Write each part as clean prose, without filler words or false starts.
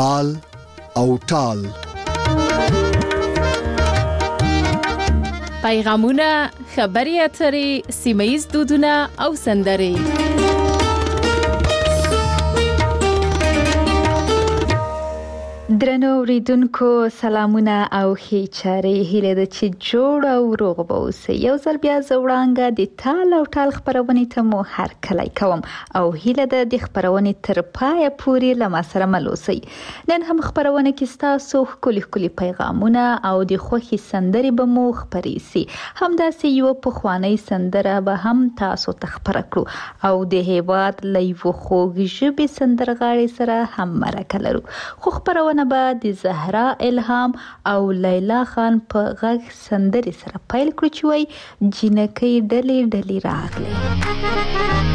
تال او ټال. پیغامونه، خبري اترې، سیمه‌ییز دودونه او سندرې. درنو اوریدونکو سلامونه او ښې چارې، هیله ده چې جوړ او روغ به اوسئ. یو ځل بیا زه وړانګه د تال او ټال خپرونې ته مو هرکلی کوم او هیله ده د خپرونې تر پایه پورې له ما سره مل اوسئ. نن هم خپرونه کې ستاسو ښکلي پیغامونه او د خوښې سندرې به مو خپرې سي. همداسې یو پخوانی سندره به هم تاسو ته خپره کړو او د هیواد له یوه خوږ ژبې سندرغاړې سره هم مرکه لرو. خو خپرونه به د زهرا الهام او لیلا خان په غږ سندرې سره پیل کړو چې وایي جنکۍ ډلې ډلې راغلې.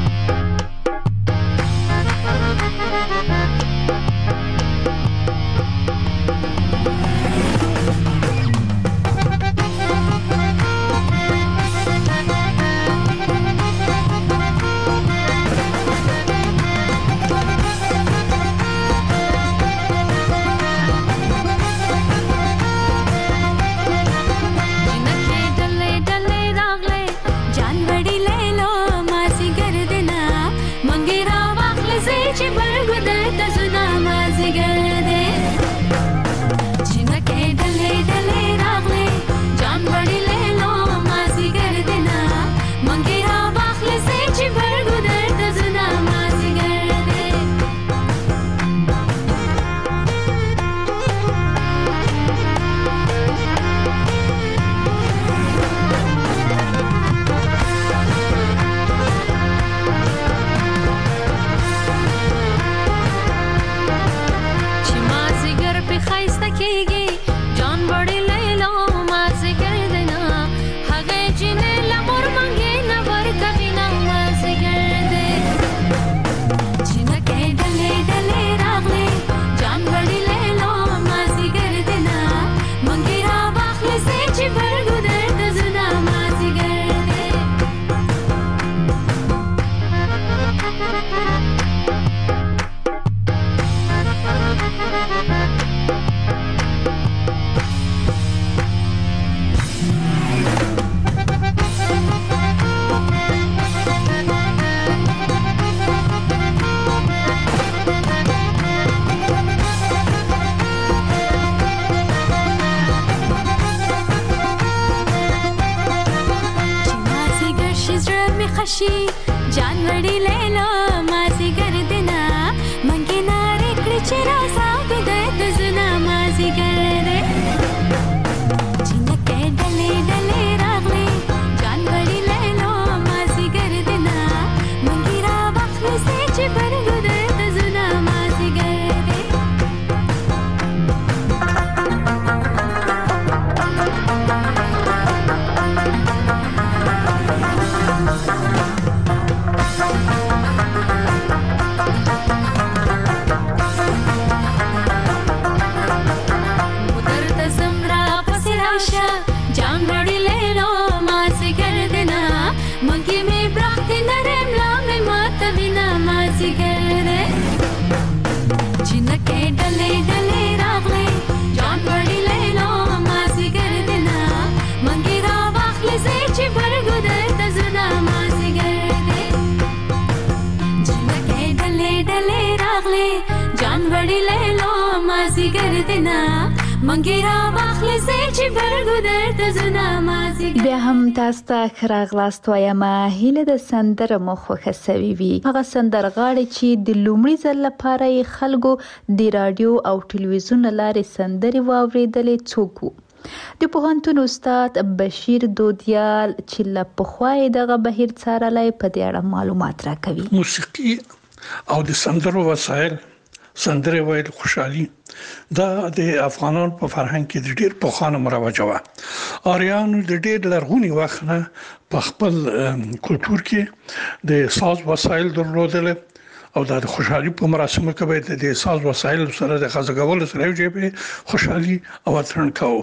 بیا هم تاسو ته ښه راغلاست وایم. هیله د سندره مو خوښه سوي وي. هغه سندرغاړي چې د لومړي ځل لپاره یې خلکو د رادیو او ټلویزیون لارې سندرې واوریدلې څوک وو؟ د پوهنتون استاد بشیر دودیال چې له پخوا یې دغه بهیر څارلی په دې اړه معلومات راکوي. موسیقي او د سندرو وسایل، سندره ویل خوشحالي دا د افغانانو په فرهنګ کې د ډېر پخوانه مروجه وه. آریانو د ډېر لرغوني وخت نه په خپل کلتور کې د ساز وسایل درلودل او د خوشحالي په مراسمو کې به د ساز وسایل سره د خزګول سره یو خوشحالي او اترن کاوه.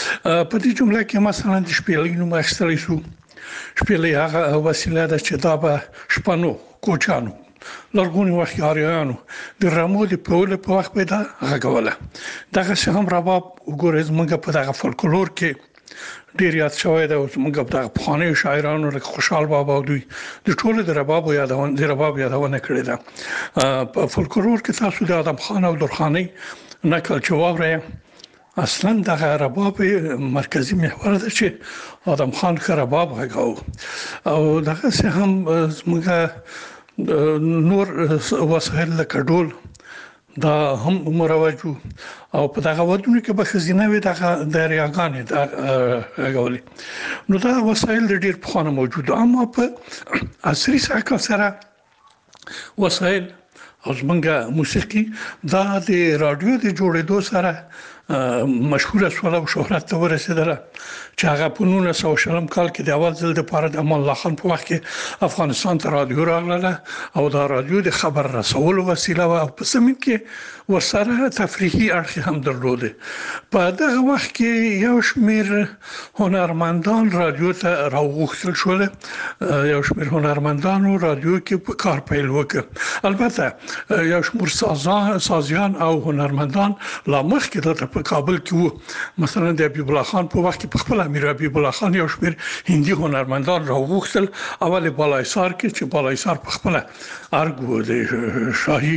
په دې جمله کې مثلا د شپېلې نوم اخیستل شو. شپېلې هغه وسیله ده چې دا به شپنو کوچانو لرغوني وخت آریایانو د رمو د پول په وخت پیدا غږوله دغه څه هم رباب وګورئ زموږ په دغه فولکلور کې ډیر یاد شوی دا زموږ په دغه پخوانیو شاعرانو لکه خوشحال بابا او دوی د ټولو د رباب یادونه کړې ده په فولکلور کې تاسو د آدم خان او درخانۍ نقل چې واورئ اصلا دغه رباب مرکزی محور ده چې آدم خان رباب غږاو او دغه څه هم زموږ نور وسایل لکه ډول دا هم مروجو او په دغه ودونو کې به خزینه وي دغه دریاګانې دا غولي نو دا وسایل ډېر پخوانه موجود اما په عصري ساحه سره وسایل او زمونږ موسیقي دا د رادیو د جوړېدو سره مشهوره شوه او شهرت ته ورسېدله چې هغه په 1900 کال کې د اول ځل لپاره د امان الله خان په وخت کې افغانستان ته رادیو راغله او دا رادیو د خبر رسولو وسیله و او په سیمه کې ورسره تفریحي اړخ هم درلود په دغه وخت کې یو شمېر هنرمندان رادیو ته راوغوښتل شول یو شمېر هنرمندانو رادیو کې په کار پیل وکړ البته یو شمېر سازیان او هنرمندان لا مخکې دلته په کابل کې وو مثلا د حبیب الله خان په وخت کې په خپل امیر حبیب الله خان یو شمېر هندي هنرمندان راوغوښتل اول بالایسار کې چې بالایسار په خپل ارګو د شاهي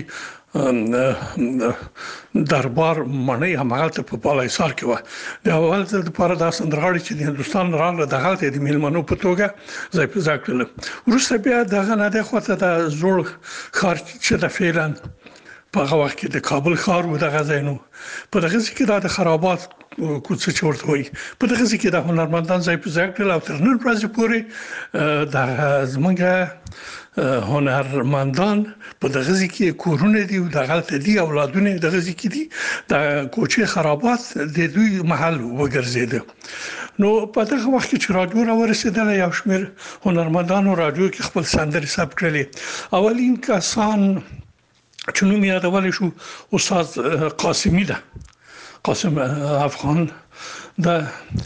دربار مڼې همغه په بالایسار کې و د اول ځل لپاره د سندرغاړي چې د هندستان راغله دغه د میلمنو په توګه ځای په ځای کړل وروسته بیا دغه نه د خوته د زوړ خار چې د فعلا په هغه وخت کې د کابل ښار و دغه ځای نو په دغه ځای کې د خرابات کوڅه چورته وي په دغه ځای کې د هنرمندان ځای په ځای کړل او تر نن ورځې پورې د زمونږ هنرمندان په دغه ځای کې کورونه دي او دغه ته دي اولادونه دغه ځای کې دي د کوڅه خرابات د دوی محل وګرځید نو په دغه وخت کې چې رادیو را ورسېدل یو شمېر هنرمندانو رادیو کې خپل سندرې ثبت کړلې اولین کسان چې نوم یادول شو استاد قاسمی ده قاسم افغان ده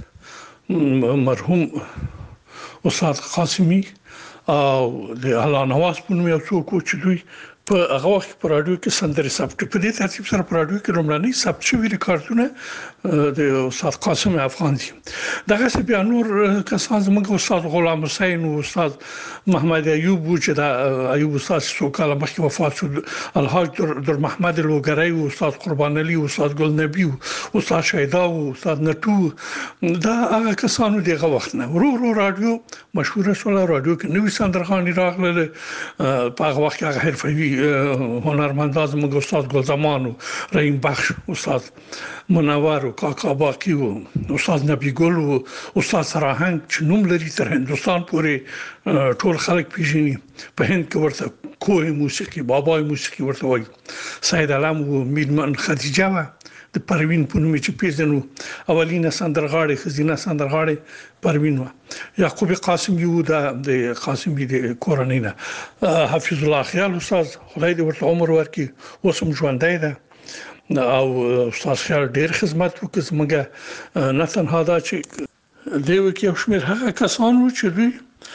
مرحوم استاد قاسمی او د الله نواز په نوم یو څوک چې دوی په هغه وخت په رادیو کې سندرې ثبت په دې ترتیب سره په رادیو کې لومړنی ثبت شوی ریکارډونه د استاد قاسم افغان دي دغه څه بیا نور کسان زموږ استاد غلام حسین او استاد محمد ایوب چې دا ایوب استاد سوکاله مخکې وفات شو الحاج در محمد لوګری او استاد قربان علي او استاد ګل نبی او استاد شیدا او استاد نټو دا هغه کسانو دغه وخت نه ورو رادیو مشهور شو رادیو کې نوې سندرغاڼې راغله په هغه وخت هغه حرفوي هنرمندان زموږ استاد ګلزمان او رحیم بخش استاد منور او کاکا باقی او استاد نبی ګل او استاد سراهنګ چې نوم لري تر هندستان پورې ټول خلک پیژني په هند کې ورته کوه موسیقي بابای موسیقي ورته وایي سید علم او میرمن خدیجه د پروین په نوم چې پیژنو اولینه سندرغاړي خزینه سندرغاړي پروین و یعقوب قاسم یو د قاسمی د کورنۍ حفیظ الله خیال استاد خدای دې ورته عمر ورکړي اوس هم ژوندی ده او استاد خیال ډېر خدمت وکړ زموږ نه تنها دا چې دیو کې یو شمېر هغه کسان وو چې دوی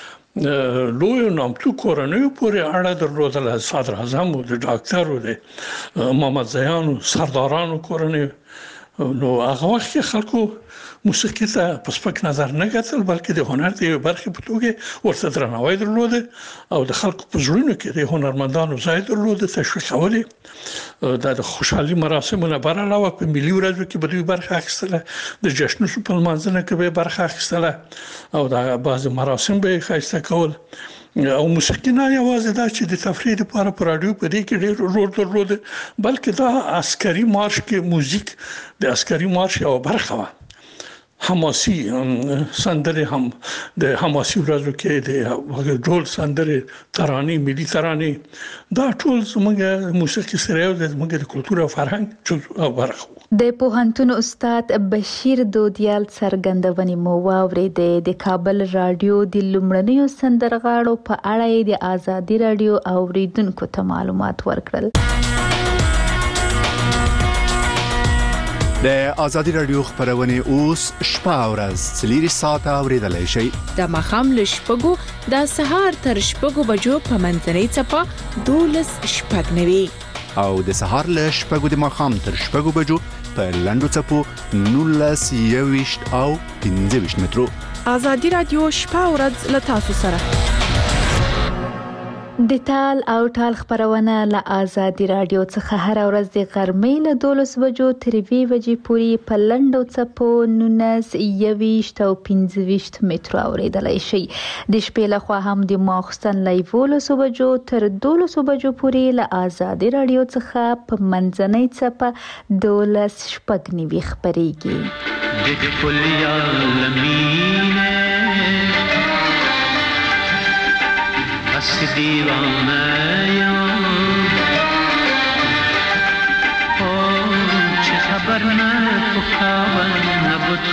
لوی نامتو کورنۍ پورې اړه درلودله صدر اعظم او د ډاکټر او د محمد زیانو سردارانو کورنۍ نو هغه وخت کې خلکو موسیقي ته په سپک نظر نه کتل بلکې د هنر د برخې په توګه ورته درناوی درلود او د خلکو په زړونو کې د هنرمندانو ځای درلود تشویقول د خوشحالي مراسمونه برعلاوه په ملي ورځو کې به دوی برخه اخیستله د جشنونو په لمانځنه کې به برخه اخیستله او د بعض مراسم به ښایسته کول او موسیقي نه یوازې دا چې د تفریح لپاره په رادیو په دې کې ډېر رول درلود بلکې دا عسکري مارش کې موزیک د عسکري مارش یو برخه و حماسي سندرې هم د حماسي ورځو کې د ډول سندرې ترانې ملي ترانې دا ټول زموږ موسیقي سره یو زموږ د کلتور او فرهنګ برخه د پوهنتون استاد بشیر دودیال څرګندونې مو واورېدې د کابل رادیو د لومړنیو سندرغاړو په اړه د آزادي رادیو اوریدونکو ته معلومات ورکړل د ازادي رادیو خبرونه اوس شپه او ورځ 3 ساعته اوریدلای شئ. د مخام له شپږو د سهار تر شپږو بجو په منځنۍ چپه 12:09 او د سهار له شپږو د مخام تر شپږو بجو په لندو چپو 19:20 او 15 مترو. ازادي رادیو شپه او ورځ له تاسو سره. د تال او ټال خبرونه له ازادي رادیو څخه هر ورځ د غرمې له 12 بجو تر 2 بجې پورې په لندو چپو 19:20 او 15 مترو اوریدلای شئ. د شپې له خوا هم د ماخستن له 12 بجو تر 12 بجو پورې له ازادي رادیو څخه په منځنۍ چپه 12:09 خبريږي. د کلیه لمینه بس دیوانه یم چه خبر نه پکاون نبود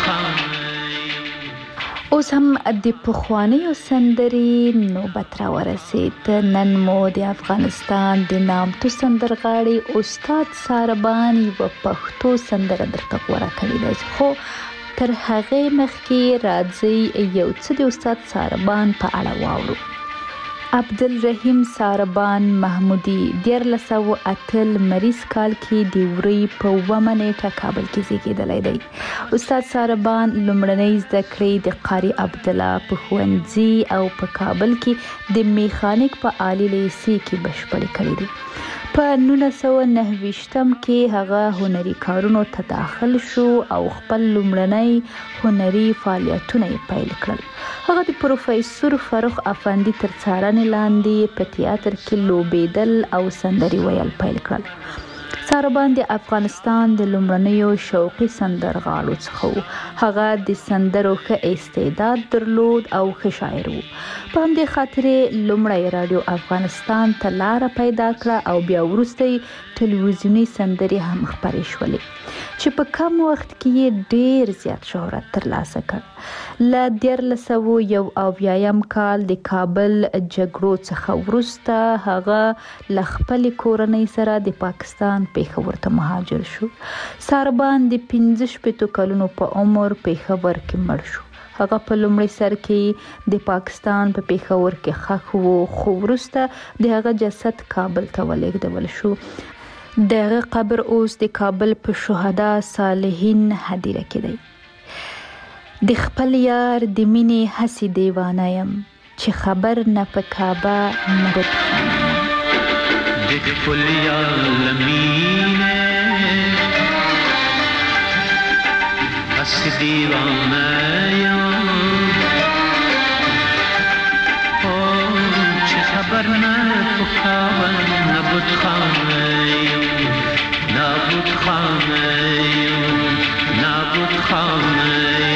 خانه. اوس هم د پخوانیو سندرې نوبت را ورسید. نن مو د افغانستان د نامتو سندرغاړي استاد ساربان یو پښتو سندره درته غوړه کړې ده، خو تر هغه مخکې راځي یو څه د استاد ساربان په اړه واورو. عبدالرحیم ساربان محمودی 1908 مریض کال کې د وری په 9 نیټه کابل کې زیږیدلی دی. استاد ساربان لومړنۍ زده کړې د قاری عبدالله په ښوونځي او په کابل کې د میخانیک په عالی لیسې کې بشپړې کړې دي. په 1929 کې هغه هنري کارونو ته داخل شو او خپل لومړنۍ هنري فعالیتونه پیل کړل. هغه د پروفیسور فاروق افندي تر څارنې لاندې په تیاتر کې لوبېدل او سندرې ویل پیل کړل. ساربان د افغانستان د لومړنیو شوقي سندرغاړو څخه و. هغه د سندرو ښه استعداد درلود او ښه شاعر و. په همدې خاطر لومړی رادیو افغانستان ته لاره پیدا کړه او بیا وروسته ټلویزیوني سندرې هم خپرې شولې چې په کم وخت کې ډیر زیات شهرت ترلاسه کړ. له 1901 کال د کابل جګړو څخه وروسته هغه له خپلې کورنۍ سره د پاکستان پېښور ته مهاجر شو. ساربان د 15 کلونو په عمر پېښور کې مړ شو. هغه په لومړي سر کې د پاکستان په پېښور کې ښخ وو، خو وروسته د هغه جسد کابل ته ولېږدول شو. دغه قبر اوس د کابل په شهدا صالحین هدیره کې دی. د خپل یار د مینې هسې دیوانه یم چې خبر نه په کعبه نه بتخانه. د خپل یار لمینه هسې دیوانه یم چې خبر نه په کعبه نه بتخانه نابود خانه نابود خانه.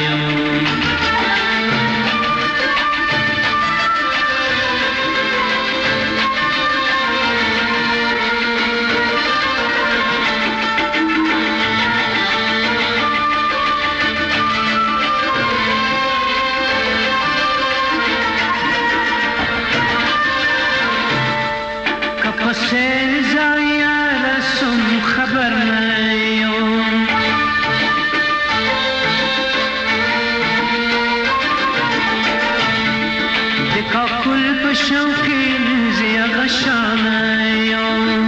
کپسه زایا رسم خبر نیوم دکا کل بشوکین زیا غشان نیوم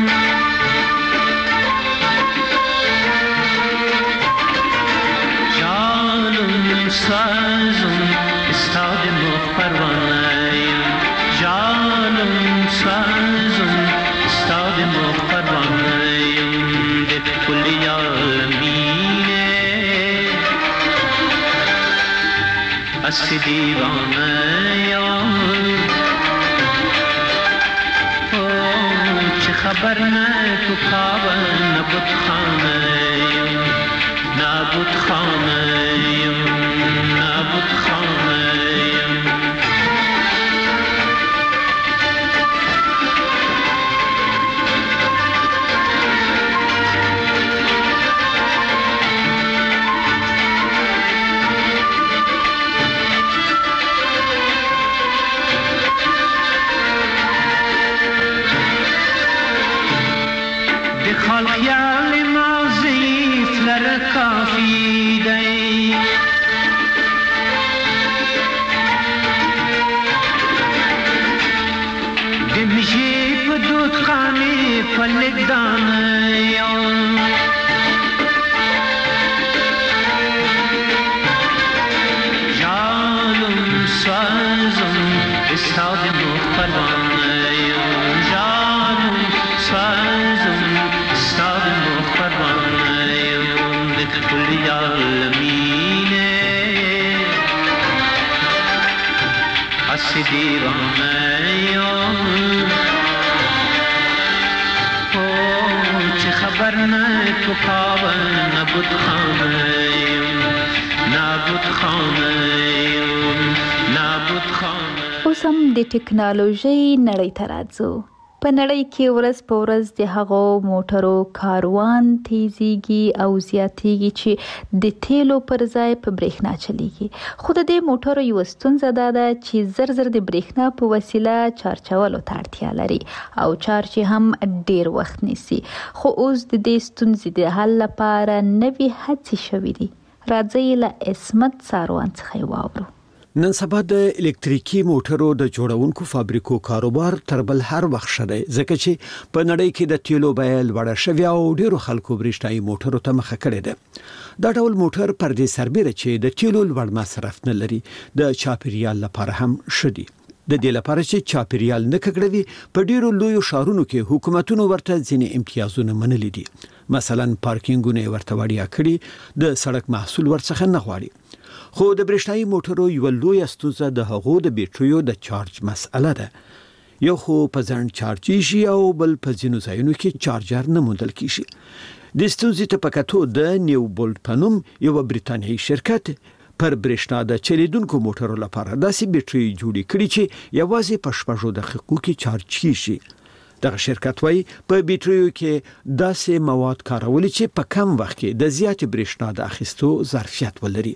جانم سازم استاد مخبران نیوم جانم سازم استاد مخبران نیوم د کلی عالمینه اس دیوانه چه خبر نه تو کعبه نبود خانه نبود خانه نبود خانه. خالق یال مازی فلرکا فلدان جانم سازم استاد مختران جانم سازم استاد مختران لكل العالمين دیوانه چه خبر نه تو خواب نبود خانه اوس هم د ټکنالوژي نړۍ ته راځو. په نړۍ کې ورځ په ورځ د هغو موټرو کاروان تیزیږي او زیاتیږي چې د تیلو پر ځای په برېښنا چلیږي. خو د دې موټرو یو ستونزه دا ده چې زر د برېښنا په وسیله چارجولو ته اړتیا لري او چارج هم ډیر وخت نیسي. خو اوس د دې ستونزې د حل لپاره نوې هڅې شوې دي. راځئ له عصمت ساروان څخه واورو. نن سبا د الکتریکي موټرو د جوړونکو فابریکو کاروبار تر بل هر وخت شته، ځکه چې په نړۍ کې د تیلو بیه لوړه شوې او ډیرو خلکو برېښنايي موټرو ته مخه کړې ده. دا ډول موټر پر دې سربېره چې د تیلو لوړ مصرف نه لري، د چاپیریال لپاره هم ښه دي. د دې لپاره چې چاپیریال نه ککړوي، په ډیرو لویو ښارونو کې حکومتونو ورته ځینې امتیازونه منلي دي. مثلا پارکینګونه ورته وړیا کړي، د سړک محصول ورڅخه نه غواړي. خو د برېښنايي موټرو یو لوی ستونزه د هغو د بیټریو د چارج مسئله ده. یو خو په ځان چارج شي او بل په ځینو ځایونو کې چارجر نه موندل کیږي. د ستونزې ته په کتو د نیو بولټ په نوم یو بریتانیایی شرکت پر برېښنا د چلیدونکو موټرو لپاره داسې بیټرۍ جوړې کړي چې یوازې په 6 دقیقو کې چارج کیږي. دغه شرکت وايي په بیټریو کې داسې مواد کارول چې په کم وخت کې د زیات برېښنا د اخیستو ظرفیت ولري.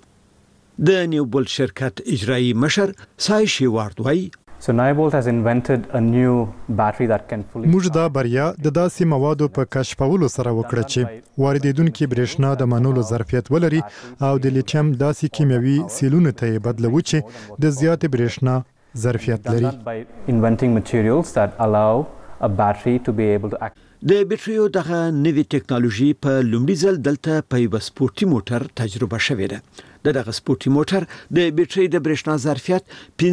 د نیو بولټ شرکت اجرایی مشر سایشي وارد وايي So Nyobolt has invented a new battery that can fully موږ دا بریا د داسې موادو په کشفولو سره وکړه چې واردېدونکي برېښنا د منلو ظرفیت ولري او د لیتیم داسې کیمیاوي سیلونو ته بدلوي چې د زیات برېښنا ظرفیت لري. by inventing materials that allow a battery to be able to act. د بیټریو دغه نوې ټکنالوژي په لومړي ځل دلته په یو سپورتي موټر تجربه شوې ده. دغه سپورتي موټر د بیټرۍ د برېښنا ظرفیت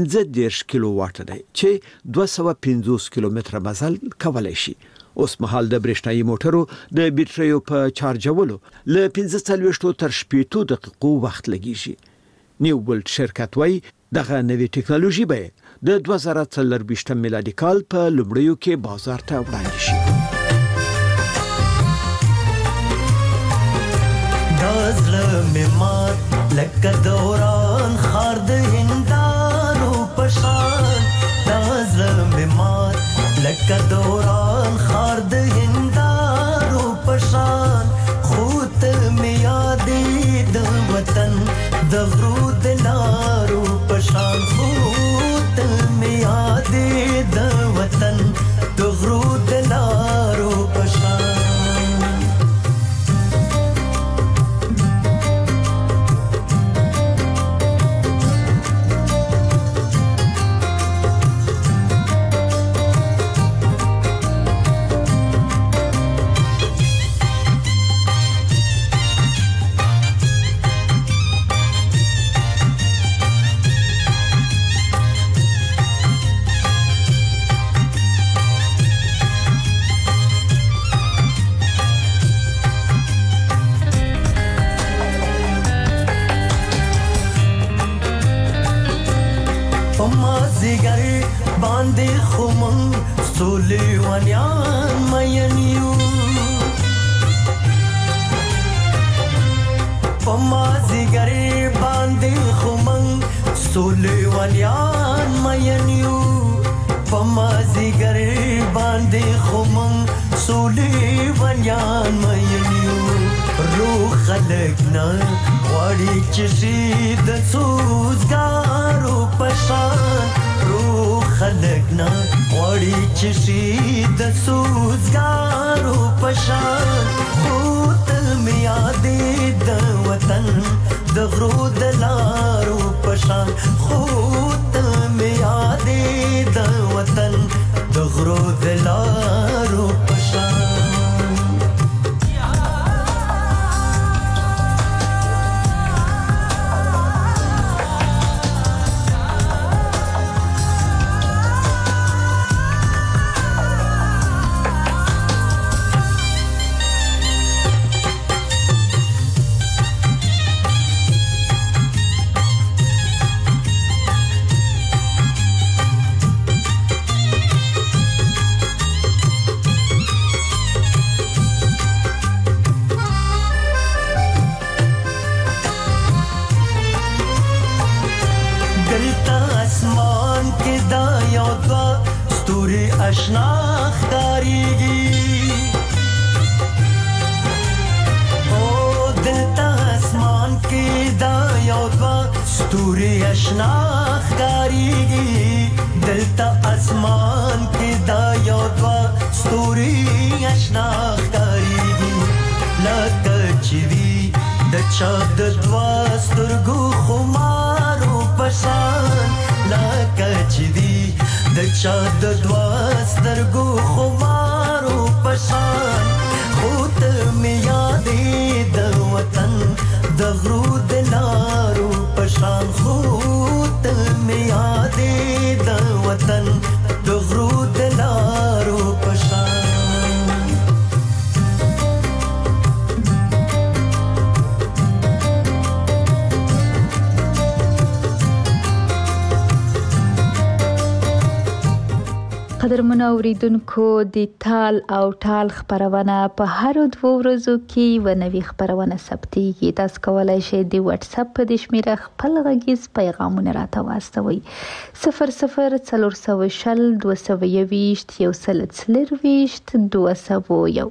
15 کیلو واټ دی چې 250 کیلومتره مزل کولای شي. اوس مهال د برېښنايي موټرو د بیټریو په چارجولو له 45 تر 60 دقیقو وخت لګیږي. نیو بولټ شرکت وايي دغه نوې ټکنالوژي به د 2023 میلادي کال په لومړیو کې بازار ته وړاندې شي. دازله ممات لکه دوران خار د هندارو پشان دازله ممات لکه دوران خار د هندارو پشان خوت می یادې د وطن د غرو د لارو پشان خوت می یادې د وطن د غرو د لارو پشان باندې خمن سولې ونیان مېنیو پما زیګری باندې خمن سولې ونیان مېنیو پما زیګری باندې خمن سولې ونیان مېنیو روح خلقنا وړي چې د سوزګارو پشان خلقنا وړي چې د سوزګارو پشان خوت می یادې د وطن د غرو د لارو پشان خوت می یادې د وطن د غرو د لارو پشان آشنا ښکاریږي او دلته اسمان کې دا یو دوه ستوري آشنا ښکاریږي دلته اسمان کې دا یو دوه ستوري آشنا ښکاریږي لکه چې وي د چا د دوه سترګو خمارو په شان لکه چې وي د چا د دوه سترګو خمارو په شان خو ته مې یادې د وطن د غرو د لارو په شان خو ته مې یادې د وطن د غرو د لارو په شان قدرمنو اوریدونکو د تال او ټال خبرونه په هر 2 ورځو کې و نوي خبرونه ثبتېږي. تاسو کولای شئ د واتس اپ په د شمیره خپل غږیز پیغامونه راته واستوئ 0040 221 201.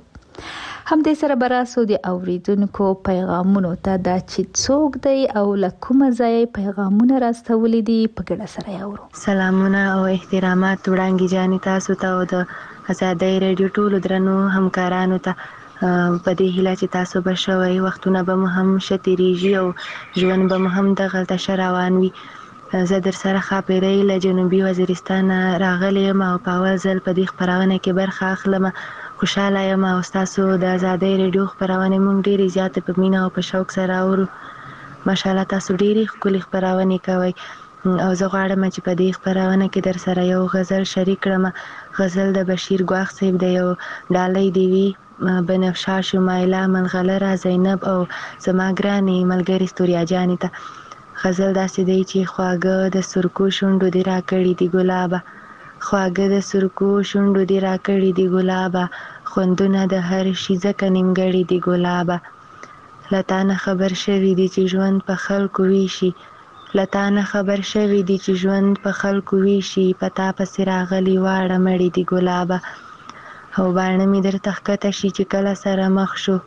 هم دې سره براسو د اوریدونکو پیغامونو ته دا چې څوک دی او لکومه ځای پیغامونه راستولې دي په ګډه سره یاورو. سلامونه او احترامات وړاندې جانې تاسو ته او د آزادۍ رادیو ټولو درنو همکارانو ته په دې هیله چې تاسو به شوي وختونه به مو هم شتیریږي او ژوند به مو هم دغلته ښه روان وي. زه در سره ښاپیرۍ له جنوبي وزیرستان راغلی یم او په اول ځل په دې خپرونه کې برخه اخلم. خوشاله یم او ستاسو د آزادۍ رادیو خپرونې مونږ ډېرې زیاتې په مینه او په شوق سره اورو. ماشاءالله تاسو ډېرې ښکلې خپرونې کوئ او زه غواړم چې په دې خپرونه کې در سره یو غزل شریک کړم. غزل د بشیر ګواښ صاحب د یو ډالۍ دی وی بنفشه شمایله ملغلره زینب او زما ګرانې ملګرې ستوریا جانې ته. غزل داسې دی چې خواږه د سرکو شونډو دې راکړي دي ګلابه خواږه د سرکو شونډو دې راکړي دي ګلابه خوندونه د هر شي ځکه نیمګړي دي ګلابه له تا نه خبر شوي دي چې ژوند په خلکو ویشي له تا نه خبر شوي دي چې ژوند په خلکو ویشي په تا پسې راغلي واړه مړي دي ګلابه او باڼه مې درته ښکته شي چې کله سره مخ شو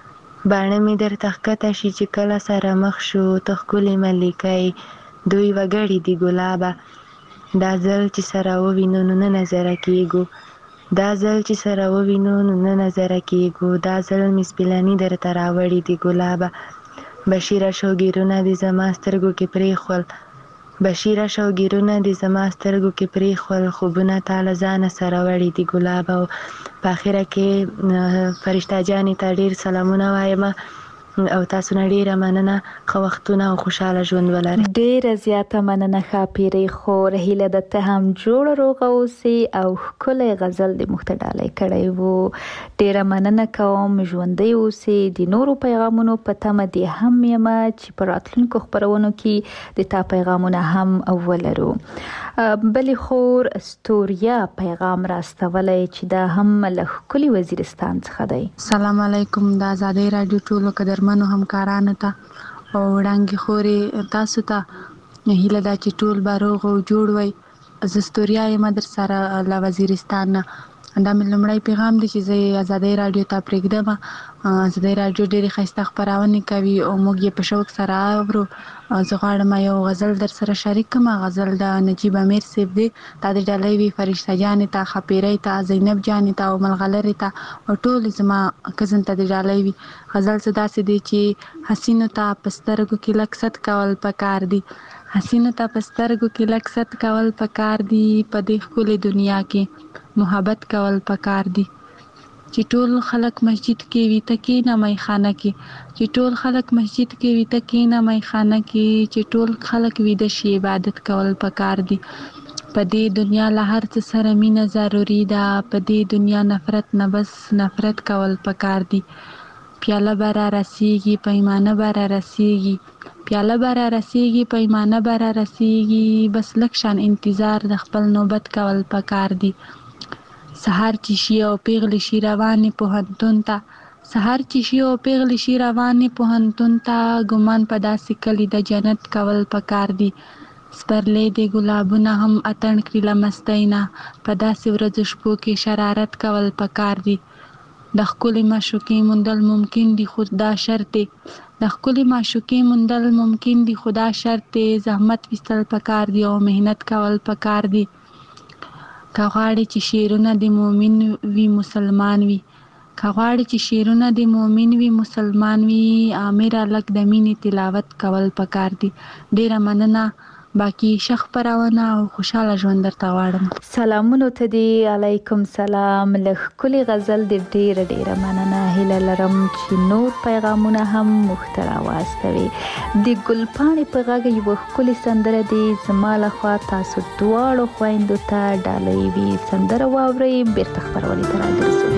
باڼه مې درته ښکته شي چې کله سره مخ شو ته ښکلې ملیکۍ دوی وګړي دي ګلابه دا ځل چې سره ووینو نو نه نظره کېږو دا ځل چې سره ووینو نو نه نظره کېږو دا ځل مې سپیلني درته راوړي دي ګلابه بشیره شوګیرونه دې زما سترګو کې پرېښول بشیره شوګیرونه دې زما سترګو کې پرېښول خوبونه تا له ځانه سره وړي دي ګلابه او په اخره کې فرشته جانې ته ډېر سلامونه وایم او تاسو نه ډیره مننه خو وختونه او خوشاله ژوند ولرئ. ډیره زیاته مننه ښاپیرۍ خور هیله ده ته هم جوړ روغه اوسې او ښکلی غزل د موږ ته ډالۍ کړی وو. ډیره مننه کوم ژوندی اوسې د نورو پیغامونو په تمه دې هم یم چې په راتلونکو خپرونو کې د تا پیغامونه هم ولرو. بلې خور ستوریا پیغام راستولی چې دا هم له ښکلي وزیرستان څخه دی. سلام علیکم د آزادۍ راډیو ټولو قدرمنو همکارانو ته او وړانګې خورې تاسو ته هیله ده چې ټول به روغ او جوړ وئ. زه ستوریا یم در سره له وزیرستان نه. دا مې لومړی پیغام دی چې زه آزادۍ راډیو ته پرېږدم. آزادۍ راډیو ډېرې ښایسته خپرونې کوي او موږ یې په شوق سره اورو. زه غواړم یو غزل در سره شریک کړم. غزل د نجیب امیر صاحب دی. دا د ډالۍ وي فرشته جانې ته ښاپیرۍ ته زینب جانې ته او ملغلرې ته او ټولې زما کزن ته د ډالۍ وي. غزل څه داسې دی چې حسینو ته په سترګو کې لږ ست کول پکار دي حسینو ته په سترګو کې لږ ست کول پکار دي په دې ښکلې دنیا کې محبت کول پکار دي چې ټول خلک مسجد کې وي ته کېنه میخانه کې چې ټول خلک مسجد کې وي ته کېنه میخانه کې چې ټول خلک ویده شي عبادت کول پکار دي په دې دنیا له هر څه سره مینه ضروري ده په دې دنیا نفرت نه بس نفرت کول پکار دي پیاله به را رسیږي پیمانه به را رسیږي پیاله به را رسیږي پیمانه به را رسیږي بس لږ شان انتظار د خپل نوبت کول پکار دي سهار چې شي او پیغلې شي روانې پوهنتون ته سهار چې شي او پیغلې شي روانې پوهنتون ته ګمان په داسې کلي د جنت کول پکار دي سپرلی د ګلابونه هم اتڼ کړي له مستۍ نه. په داسې ورځو شپو کې شرارت کول پکار دي. د ښکلې معشوقې موندل ممکن دي خو دا شرط دی. د ښکلې معشوقې موندل ممکن دي خو دا شرط دی. زحمت ویستل پکار دي او مهنت کول پکار دي. که غواړې چې شعرونه د مؤمن وي مسلمان وي، که غواړې چې شعرونه د مؤمن وي مسلمان وي، امره لږ د مینې تلاوت کول پکار دي. ډیره مننه. باقي ښه خپرونه او خوشحاله ژوند درته غواړم. سلامونو ته دی. علیکم سلام. له ښکلې غزل د ډیره مننه. هیله لرم چې نور پیغامونه هم موږ ته راواستوي. د ګلپاڼې په غږ یوه ښکلې سندره دی. زما لخوا تاسو دواړو خویندو ته ډالۍ وي. سندره واورئ، بیرته خپرونې ته راګرځو.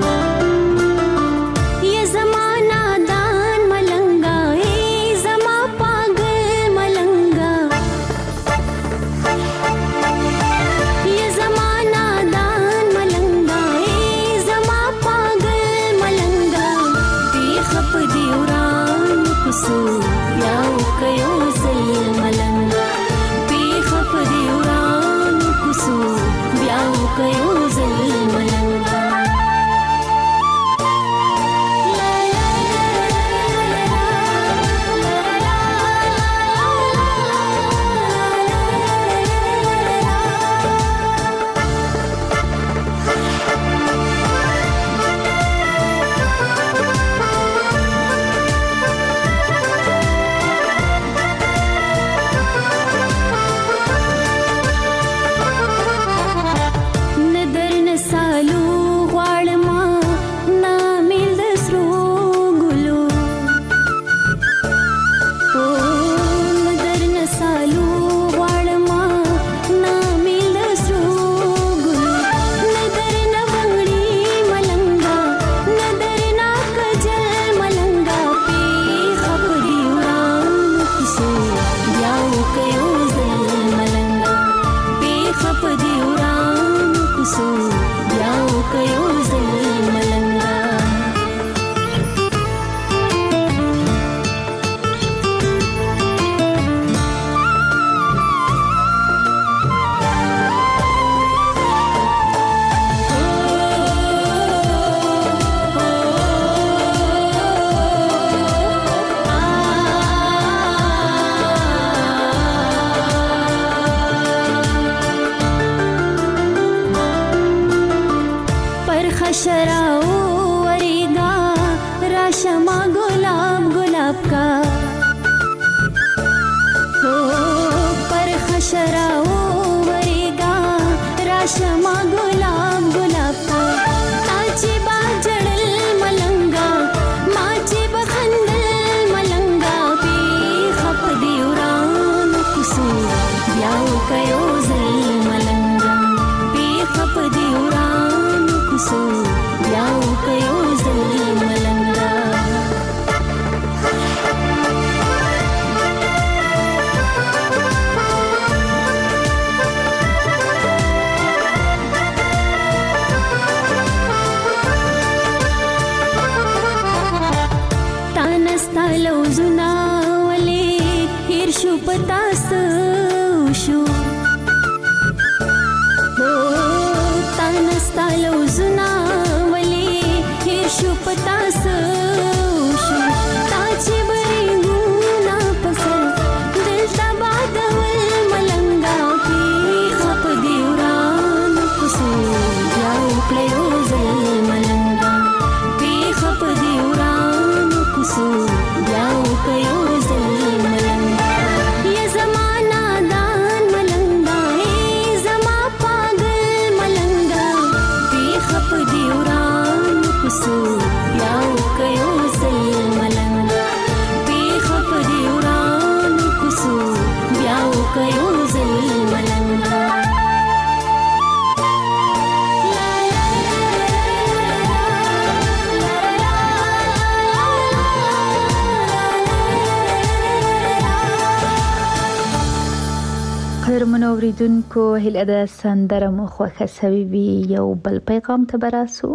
قدرمنو اوریدونکو، هیله ده سندره مو خوښه سوي وي. یو بل پیغام ته به راسو.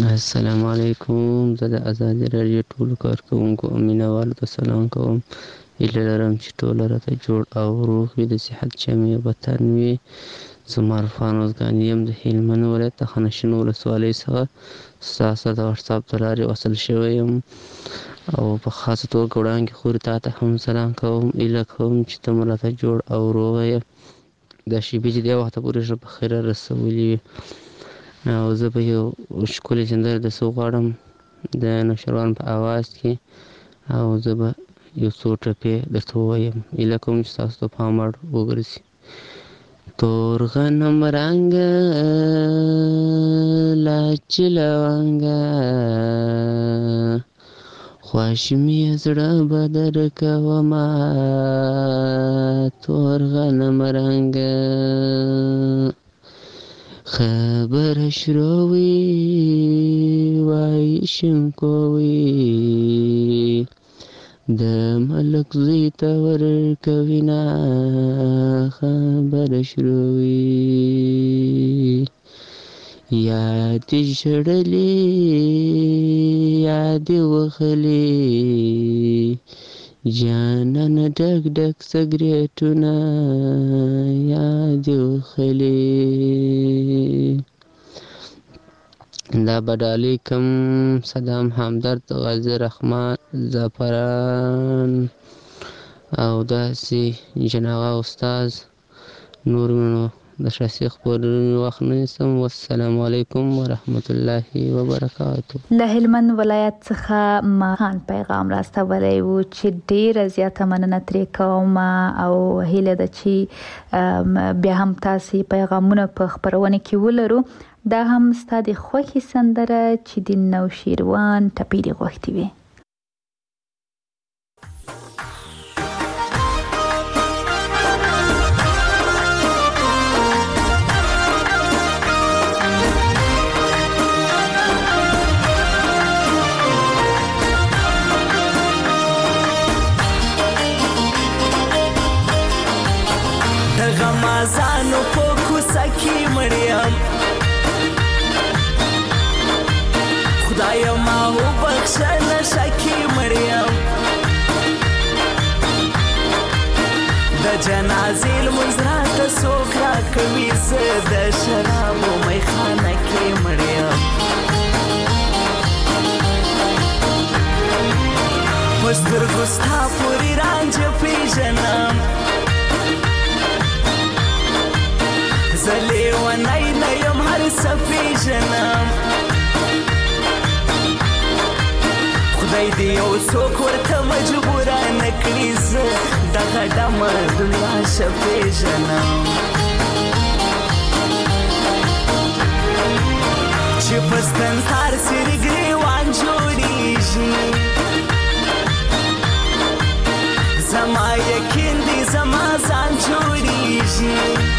السلام علیکم. زه د ازادي راډیو ټولو کارکوونکو او مینوالو ته سلام کوم. هیله لرم چې ټول راته جوړ او روغ وي، د صحت جامې وطن وي. زما عرفان اوزګان یم د هلمند ولایت د خانشین ولسوالۍ څخه ستاسو د واتساپ د لارې وصل شوی یم او په خاصه توګه وړاندې خورې تا ته هم سلام کوم. هیله کوم چې ته مو راته جوړ او روغ یې، دا شیبې چې دې وخته پورې ښه په خیره رسولي وي. او زه به یو ښکلې سندره درڅه وغواړم د نوشروان په اواز کې، او زه به یو څو ټپې درته ووایم. هیله کوم چې ستاسو ته پام وړ وګرځي. تور غنم رنګه لاچ لونګه خوښ مې زړه به درکومه، تور غنم رنګه خبره شروي وایي شنکوي د ملک زوی ته ورکوینه، خبره شروي یادې ژړلې یادې وخلې جانانه ډک ډک سګریټونه یادې وخلې. دا به ډالۍ کوم صدام همدرد غازي رحمان زعفران او داسې جناغه استاد نور منو د شخصي خبرونو وخت نه نیسم. والسلام علیکم ورحمت الله وبرکاته. له هلمند ولایت څخه ماهان پیغام راستولی و چې ډیره زیاته مننه ترې کوم او هیله ده چې بیا هم تاسې پیغامونه په خپرونه کې ولرو. دا هم ستا د خوښې سندره چې د نوشیروان ټپې دې غوښتې وي. د غمازانو په کوڅه کې مړیم، خدایا ما وبخښه نشه کې مړیم، د جنازې لمونځ راته څوک راکوي، زه د شرابو میخانه کې مړیم. په سترګو ستا پورې رانجه پېژنم، زه لیونی نه یم هر څه پېژنم، خدای دې یو څوک ورته مجبوره نه کړي، زه دغه ډمه دنیا ښه پېژنم. چې په ستنتار سرې ګریوان جوړېږي، زما یقین دی زما ځان جوړېږي،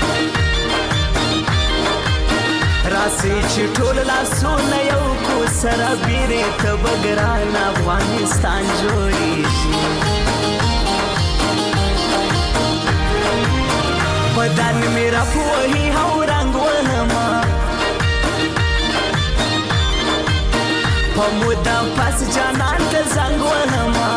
راسي چې ټول لاسونه یو کو سره بیرې ته به ګران افغانستان جوړېږي. بدن مې راپوهي او رنګ وهمه، په موده پس جانان ته زنګ وهمه،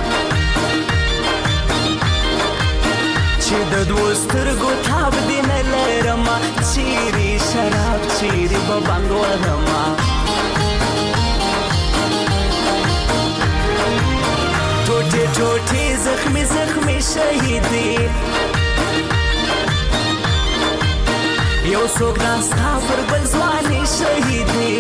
چې د دوو سترګو تاب دې نه لرمه، چیرې شراب چیرې به بنګ وهمه. ټوټې ټوټې زخمي زخمي شهیدې، یو څوک ناستا پر بل ځوانې شهیدې،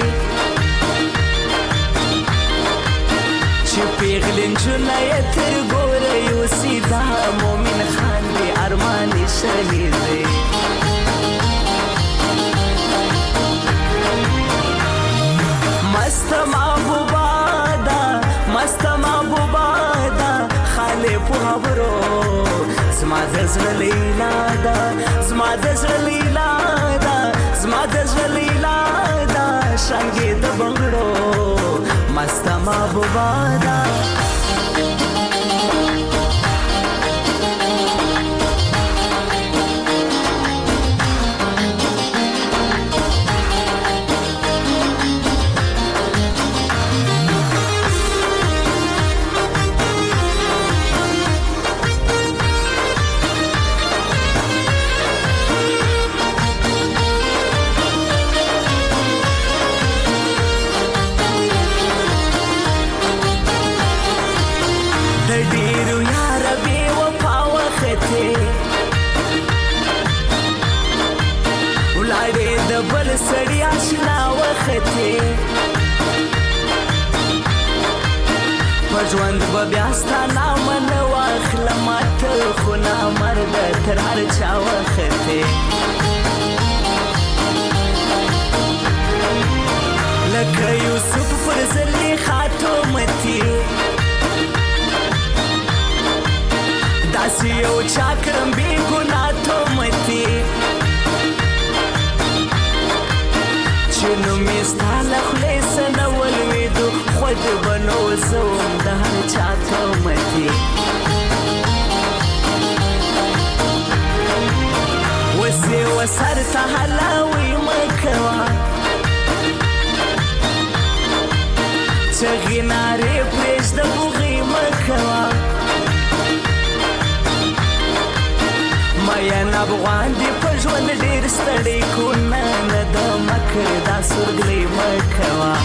چې پیغلې نجونه یې تر ګوره یوسي، دا مومن خان دې ارمانې شهیدې. مست محبوبه ده مست محبوبه ده خاله په خبرو، زما د زړه لیلا ده زما د زړه لیلا ده زما د زړه لیلا ده، شانګې د بنګړو مست محبوبه ده. پژوند به بیا ستا نامه نه واخلم ته خو نامرده تر هر چا وختې لکه یوسف پر زلیخا تومتي داسې یو چا کړم بې ګناه تومتي چې نوم یې ستا له خولې څه نه ولوېدو خود به نو زه وم د هر چا تومتي اوس یې وسر ته هلاوی مه کوه چغې نارې پرېږده بوغې مه کوه مین افغان دې په ژوند ډېر ستړی کو نه نه د مکر دا سورګلې مه کوه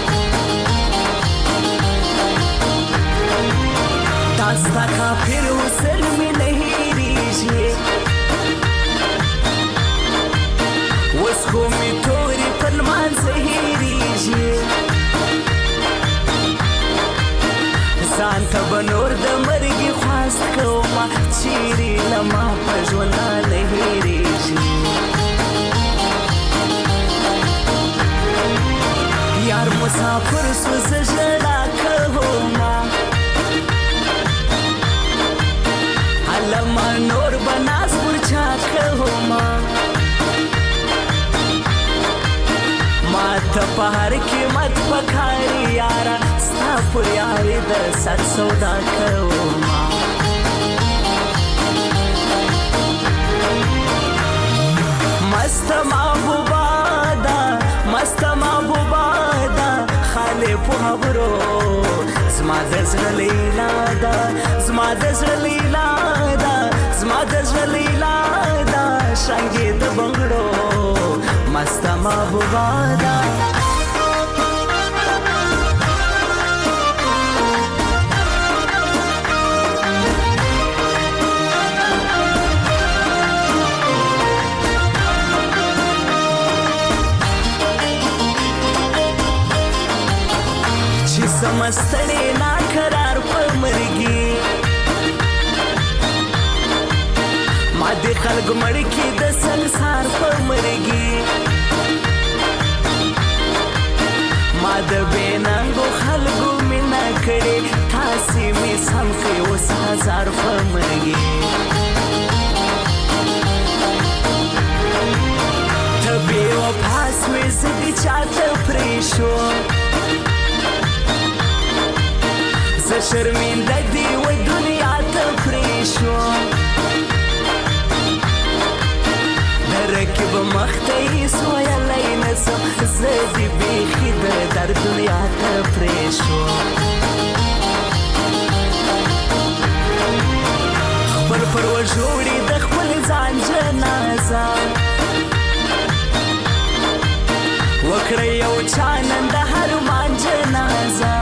دا ستا کافر حسن مې نه هېرېږي اوس خو مې تورې په لمانځه هېرېږي ځان ته به نور د مرګي خواست کومه چیرې له ما په ژونده نه هېرېږي یار مسافر سو زه ژړا کومه هلمه نور به ناز ورچا کومه ما ته په هر قیمت پکاري یاره ستا پر یارې د سر سودا کومه مست محبوبه ده مست محبوبه ده خالې په خبرو زما د زړه لیلا ده زما د زړه لیلا ده زما د زړه لیلا ده شانګې د بنګړو مست محبوبه ده چې سمستړې ناقرار په مرګي ما د خلک مړ کې د سنسار په مرګي ما د بېننګو خلکو مینه کړې تاسې مې سم کړې اوس هزار په مرګي ته بې وفا سوې زه دې چاته پرېښود زه شرمنده دې و دنیا ته پرېښود د رقیب مخ ته هېڅ ویلی نه شم زه دې بیخي د در دنیا ته پرېښود خپل پر وژوړي د خپل ځان جنازه وکړئ یو چا نن د هر مان جنازه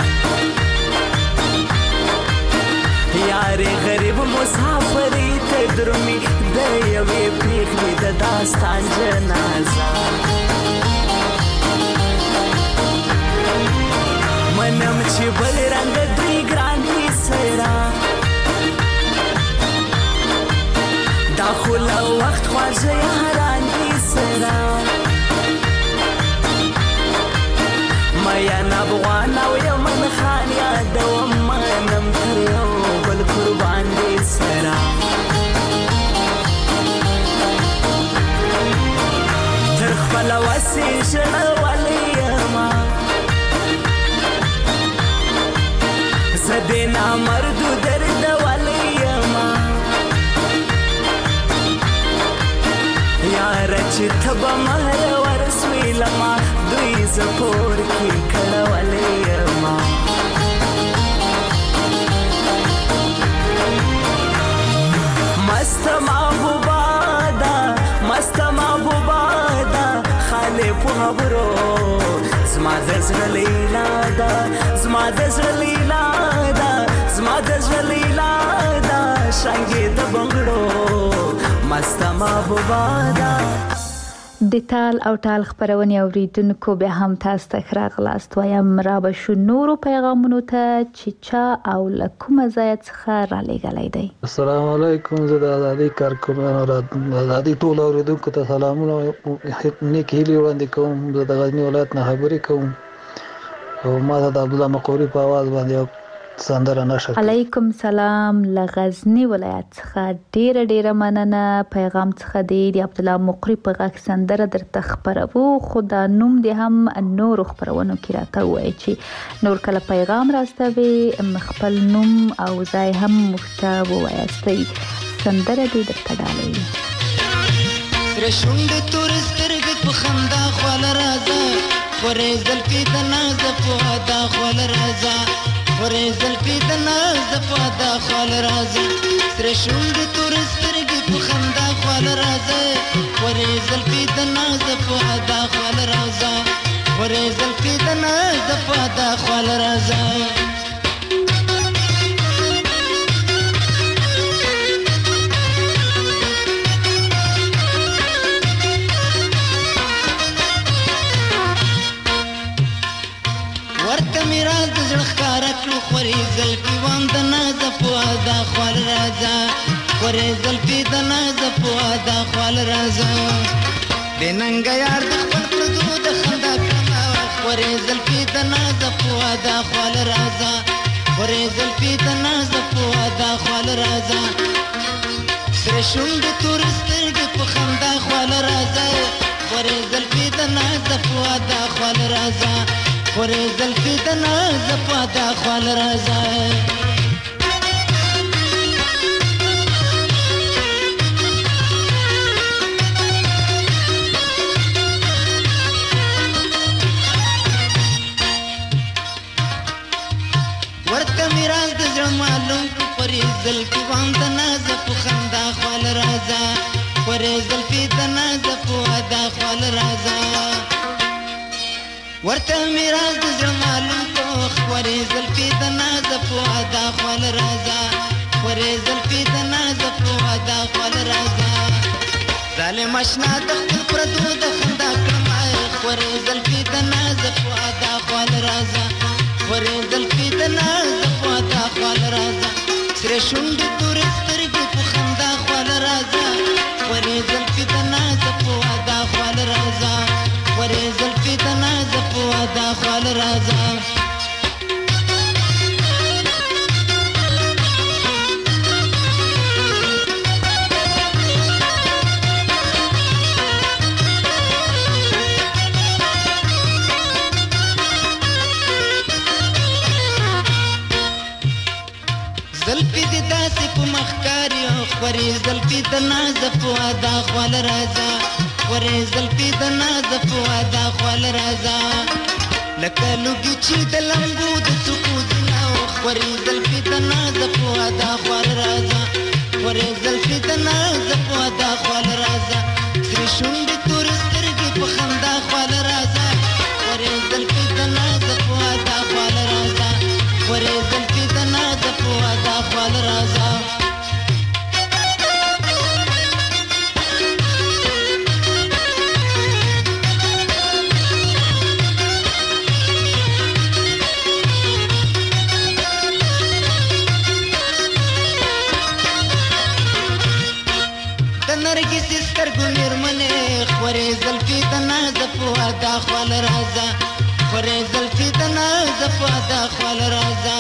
یارې غریب مسافرې ته درومي د یوې پرېښلې د داستان جنازه منم چې بل رنګ دوی ګران دي سره دا خو له وخت خواږه یاران دي سره مین افغان او یمن خان یادوم منم تر یو بل قربان دي سره تر خپله وسې ژړولی یمه زه دې نامردو دردولی یمه یاره چې ته به مهر ورسوې له ما دوی زه پور کې کړولی یمه مست محبوبه ده مست محبوبه ده خالې په خبرو زما د زړه لیلا ده زما د زړه لیلا ده زما د زړه لیلا ده شانګې د بنګړو مست محبوبه ده د تال او ټال خبرونې اوریدونکو بیا هم تاسو ته راغلاست وایم را به شو نورو پیغامونو ته چې چا او له کومه ځای څخه را لېږلی دی. السلام علیکم. زه د ازادۍ کارکوونکو د ازادۍ ټولو اوریدونکو ته سلامونه او نیک هیلې وړاندې کوم. زه د غزني ولایت نه خبرې کوم او ما ته د عبدالله مقوري په اواز باندې سندره نشر. علیکم سلام. له غزني ولایت څخه ډیره مننه. پیغام څخه دی د عبدالله مقری په غږ سندره درته خبرو، خو دا نوم دی هم نور خبرونو کې راته وایي چې نور کله پیغام راستوي خپل نوم او ځای هم مخته ووایاستئ. سندره دی درته ډالۍ. رشوند تور سترګې په خندا خول راځه، خورې زلفې د ناز په ادا خول راځه، خورې زلفې د ناز په ادا خول راځه، رشوند تور سترګې په خندا خول راځه، خورې زلفې د ناز په ادا خول راځه، خورې زلفې د ناز په ادا خول راځه. خورې زلفې وام د ناز په ادا خول راځه، خورې زلفې د ناز په ادا خول راځه، بې ننګه یار د خپل پردو د خندا کړمه، خورې زلفې د ناز په ادا خول راځه، خورې زلفې د ناز په ادا خول راځه، سره شونډې تور سترګې په خندا خول راځه، خورې زلفې د ناز په ادا خول راځه، خورې زلفې د ناز په ادا خول راځه. ورته مې راز د زړه معلوم کړو، خورې زلفې وام د ناز په خندا خول راځه، خورې زلفې د ناز په ادا خول راځه، ورته مې راز د زړه معلوم کړو، خورې زلفې د ناز په ادا خول راځه، خورې زلفې د ناز په ادا خول راځه، ظالم اشنا د خپل پردو د خندا کړمه، خورې زلفې د ناز په ادا خول راځه، خورې زلفې د ناز په ادا خول راځه، سره شونډې تورې سترګې په خندا خول راځه، خورې زلفې د ناز په ادا خول راځه، خورې زلفې د ناز په ادا خول راځه. زلفې دې داسې په مخ کاري، خورې زلفې د ناز په ادا خول راځه، خورې زلفې د ناز په ادا خول راځه، لکه لوګي چې د لمبو د څوکو ځینه، خورې زلفې د ناز په ادا خول راځه، خورې زلفې د ناز په ادا خول راځه، سرې شونډې تورې سترګې په خندا خول راځه، خورې زلفې د ناز په ادا خول راځه، خورې زلفې د ناز په ادا خول راځه. نرګسي سترګو مېرمنې، خورې زلفې د ناز په ادا خول راځه، خورې زلفې د ناز په ادا خول راځه،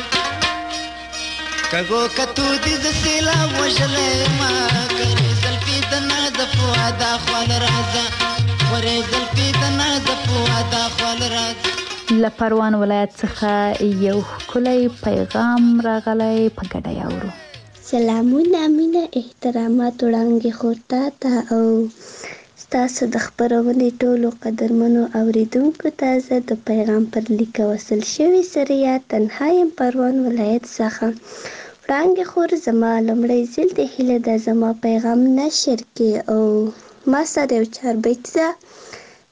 کږو کتو دې زه سیلاب وژلی یمه، خورې زلفې د ناز په ادا خول راځه، خورې زلفې د ناز په ادا خول راځه. له پروان ولایت څخه یو ښکلی پیغام راغلی، په ګډه یې اورو. سلامونه، مینه، احترامات وړاندې خورتا ته او ستاسو د خپرونې ټولو قدرمنو اوریدونکو ته زه د پیغام پر لیک وصل شوي سره یا تنها یم پروان ولایت څخه وړاندې خور زما لومړی ځل د هیله ده زما پیغام نشر کې او ما سره یو چاربیت ده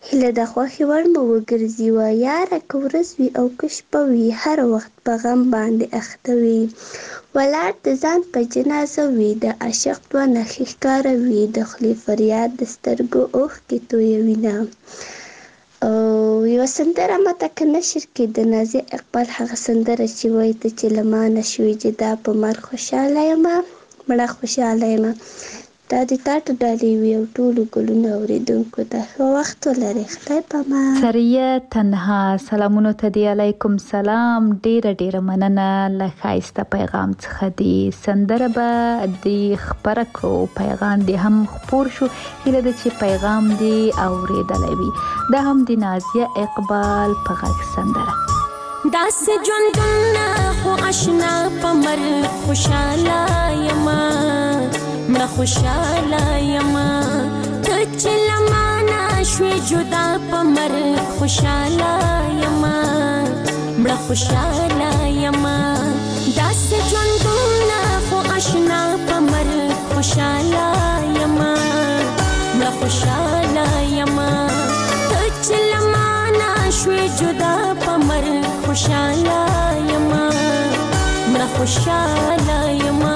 هیله د خوښې وړ مو وګرځي وه یاره که ورځ وي او که شپه وي هر وخت په غم باندې اخته وي ولاړ د ځان په جنازه وي د عاشق دوه نښې ښکاره وي د خولې فریاد د سترګو اوښکې تویوینه او یوه سندره ماته که نشر کې د نازیه اقبال هغه سندره چې وایي ته چې له ما نه شوې جدا په مرګ خوشحاله یمه مړه خوشحاله یمه دا د تاټو ډالۍ وي او ټولو ګلونو اورېدونکو ته ښه وخت ولرئ خدای پامان سریه تنها سلامونو ته دی علیکم سلام ډیره مننه له ښایسته پیغام څخه دی سندره به دی خپره کړو پیغام دی هم خپور شو هیله ده چې پیغام دی اورېدلی وي دا هم د نازیه اقبال په غږ سندره داسې ژوندونه خو اشنا په مرګ خوشحاله یمه مړه خوشحاله یمه ته چې له ما نه شوې جدا په مرګ خوشحاله یمه مړه خوشحاله یمه داسې ژوندونه خو اشنا په مرګ خوشحاله یمه مړه خوشحاله یمه ته چې له ما نه شوې جدا په مرګ خوشحاله یمه مړه خوشحاله یمه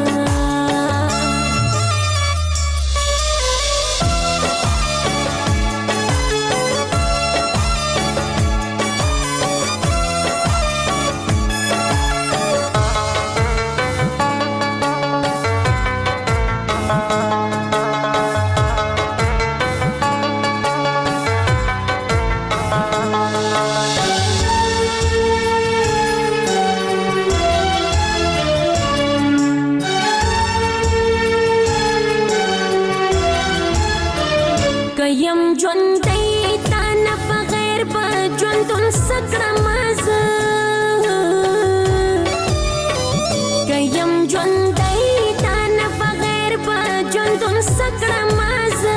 یم ژوندی تا نه بغیر به ژوندون څه کړم زه که یم ژوندی تا نه بغیر به ژوندون څه کړم زه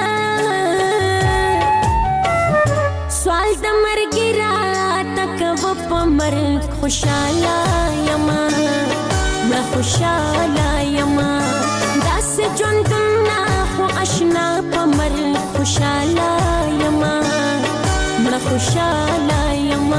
سوال د مرګ راته کوه په مرګ خوشحاله یمه مړه خوشحاله یمه داسې ژوندونه خو اشنا په مرګ خوشحاله یمه مړه خوشحاله یمه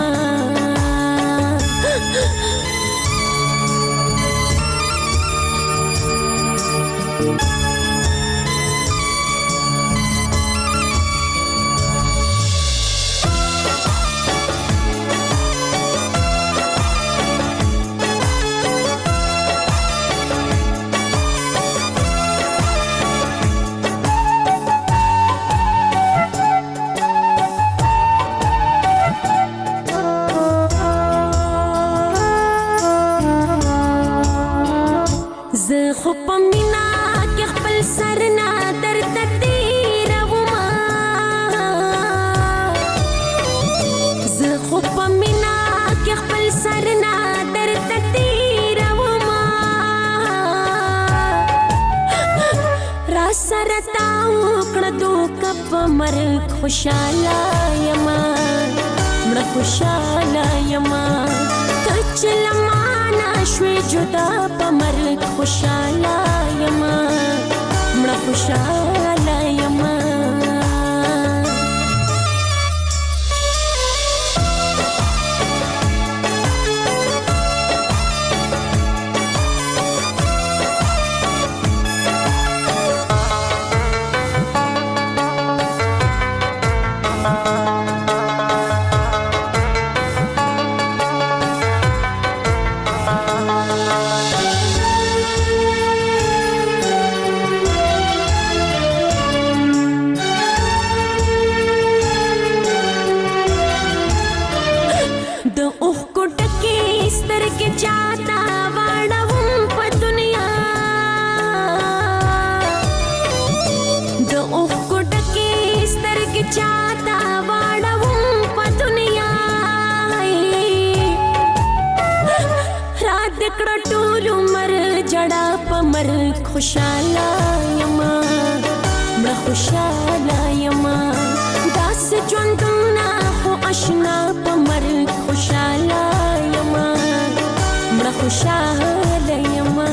زه خو په مینا کې خپل سر نه درته تېرومه زه خو په مینا کې خپل سر نه درته تېرومه را سره تا وکړه دوکه په مرګ خوشحاله یمه مړه خوشحاله یمه ته چې له ما نه شوې جدا په مرګ خوشحاله یمه مړه خوشحاله یمه خوشحاله یمه مړه خوشحاله یمه داسې ژوندونه خو اشنا په مرګ خوشحاله یمه مړه خوشحاله یمه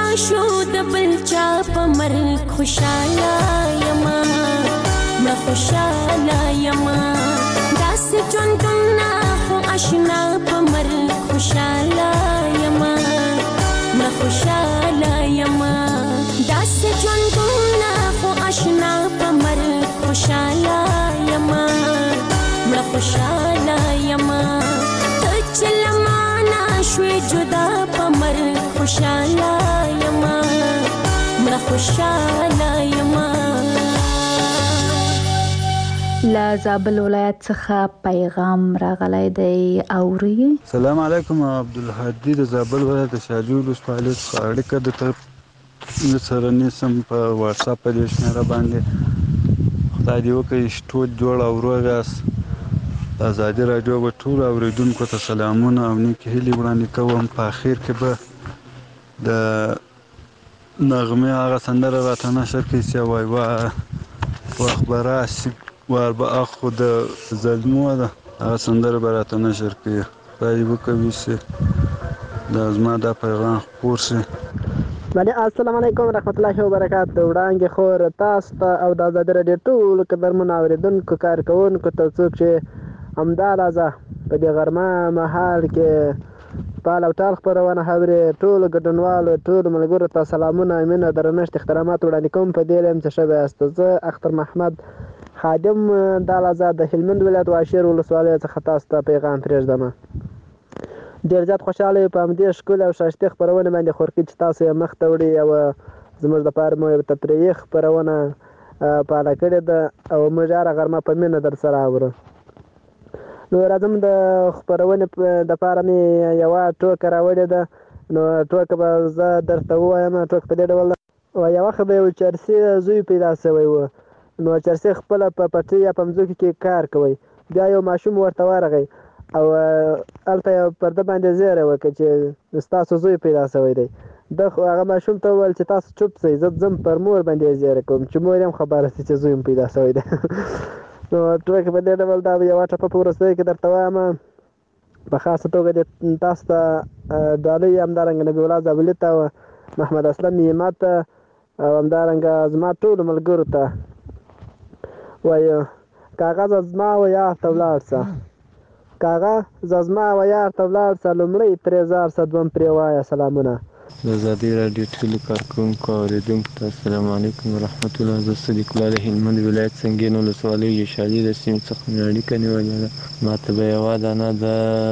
شو د بل چا په مرګ خوشاله یما مړه خوشاله یما داسې ژوندونه خو اشنا په مرګ خوشاله یما مړه خوشاله یما داسې ژوندونه خو اشنا په مرګ خوشاله یما مړه خوشاله یما ته چې له مانه شوې جدا په مرګ خوشاله یما مړه خوشاله یما. له زابل ولایت څخه پیغام راغلی دی اوري. السلام علیکم عبدالهادي د زابل ولایت شاجوی ولسوالۍ څخه اړیکه د سره نیسم په واتس اپ په دې شمیره باندې. خدای دې وکړي چې ټول جوړ او روغ یاست. د ازادي راډیو به ټولو اورېدونکو ته سلامونه او نیکې هیلې وړاندې کوم. په اخر کې به د نغمې هغه سندره راته نشر کړي چې وایي وخت به راشي وار به اخو د زلمو ده هغه سندره به راته نشر کړي. خدای دې وکړي چې زما دا پیغام خپور شي. السلام علیکم ورحمت الله وبرکاته. وړاندې خور تاسو ته او د ازادي راډیو ټولو قدرمنو اورېدونکو کارکوونکو ته څوک چې همداراځه په دې غرمه مهال کې پال او ټال خپرونه اوري ټولو ګډونوالو ټولو ملګرو ته سلامونه مینه درنښت احترامات وړاندې کوم. په دې لیم چې ښه یاست. زه اختر محمد خادم دالازه د هلمند ولایت واشیر ولسوالۍ څخه تاسو ته پیغام پرېږدم. ډېر زیات خوشحاله یم په همدې ښکلې او ښایستې خپرونې باندې خورکي چې تاسو یې مخته وړي او زموږ دپاره مو یو تفریحي خپرونه پاله کړې ده او موږ هره غرمه په مینه درسره اورو. نو راځم د خپرونې دپاره مې یوه ټوکه راوړې ده. نو ټوکه به زه درته ووایم. ټوکه په دې ډول ده. یوه وخت به یو چرسي زوی پیدا شوی و. نو چرسي خپله په پټي یا په مځکو کې کار کوي. بیا یو ماشوم ورته ورغی او هلته یو پرده باندې زیری وکړه چې ستاسو زوی پیدا شوی دی. ده هغه ماشوم ته وویل چې تاسو چوپ شئ زه ځم پر مور باندې زیری کوم چې مور هم خبره شي چې زوی هم پیدا شوی دی. نو ټوکې په دې ډول دا یوه ټپه په وروستیو کې درته وایم. په خاصه توګه دې تاسو ته ډالۍ همدارنګه نبي الله زابلي ته محمد اسلم نیمت ته او همدارنګه زما ټولو ملګرو ته وایو کاغذ زما و یار ته ولاړ شه کاغذ زما و یار ته ولاړ شه لومړی ترې زار شه دویم پرې وایه سلامونه. د ازادي راډیو ټولو کارکوونکو او اورېدونکو ته السلام علیکم ورحمت الله. زه صدیق الله د هلمند ولایت سنګین ولسوالۍ یشالي د سیمې څخه مې اړیکه نیولې ده. ما ته به یوه دانه د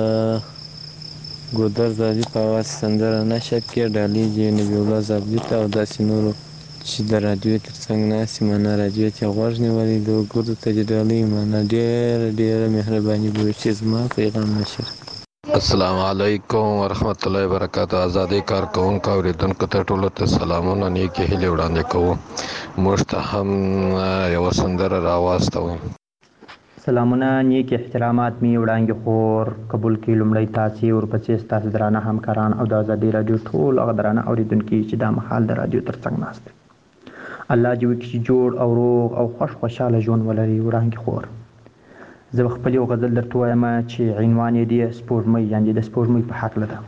ګودر زادي په اواز سندره نشر کړي ډالۍ دې نبي الله زابلي ته او داسې نورو چې د راډیو تر څنګ ناست یې مانا راډیو ته غوږ نیولی د وګړو ته دې ډالۍ مانا ډېره مهرباني به وي چې زما پیغام نشر. السلام علیکم ورحمت الله وبرکاته. آزادۍ کارکوونکو اورېدونکو ته ټولو ته سلامونه نیکې هیلې وړاندې کوو. موږ ته هم یوه سندره راواستوئ. سلامونه نیک احترامات می وړاندې خور قبول کړي. لومړی تاسې ورپسې ستاسو درانه همکاران او د ازادۍ راډیو ټول هغه درانه اورېدونکي چې دا مهال د راډیو تر څنګ ناست دي. الله دې وکړي چې جوړ او روغ او خوشحاله ژوند ولري. وړاندې خور زه به خپل یو غزل درته وایم چې عنوان یې دی سپوږمۍ یعنې د سپوږمۍ په هکله ده.